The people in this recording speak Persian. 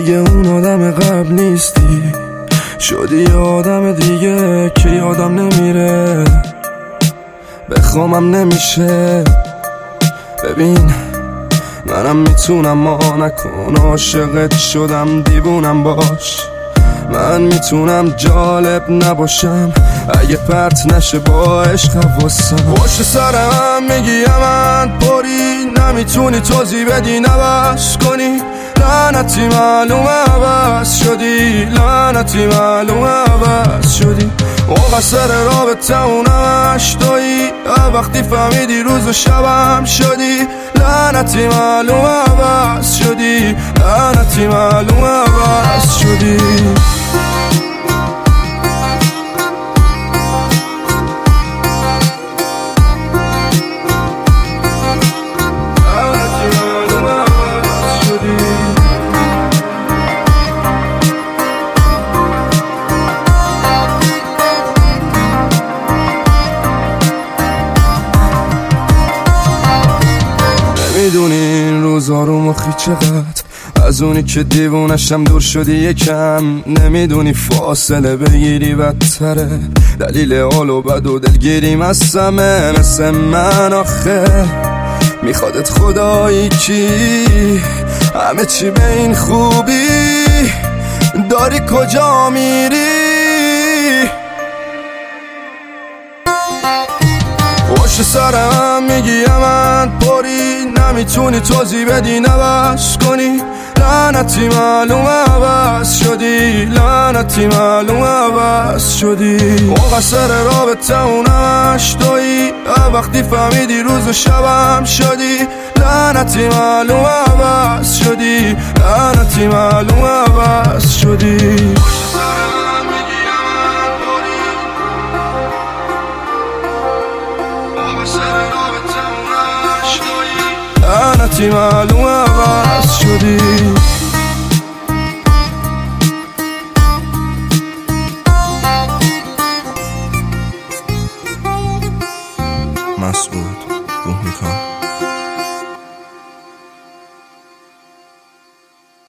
دیگه اون آدم قبل نیستی، شدی یه آدم دیگه که یادم نمیره، بخوامم نمیشه. ببین منم میتونم ما نکن، عاشقت شدم دیوونم باش. من میتونم جالب نباشم اگه پرت نشه با عشق حواسم. پشت سرم میگی من پری، نمیتونی توضیح بدی نبس کنی. لعنتی معلومه عوض شدی، لعنتی معلومه عوض شدی. مقصر رابطه اونمش تویی، وقتی فهمیدی روز و شبم شدی. لعنتی معلومه عوض شدی، لعنتی معلومه عوض شدی. میدونی این روزا رو مخی چقدر، از اونی که دیوونشم دور شدی یکم. نمیدونی فاصله بگیری بدتره، دلیل حال و بد و دلگیری مسمه. مثل من آخه میخوادت خدایی کی، همه چی به این خوبی، داری کجا میری؟ پشت سرم میگی من پری، نمیتونی توضیح بدی نبس کنی. لعنتی معلومه عوض شدی، لعنتی معلومه عوض شدی. مقصر رابطه اونمش تویی، وقتی فهمیدی روز و شبم شدی. لعنتی معلومه عوض شدی، لعنتی معلومه عوض شدی. لعنتی معلومه عوض شدی. مسعود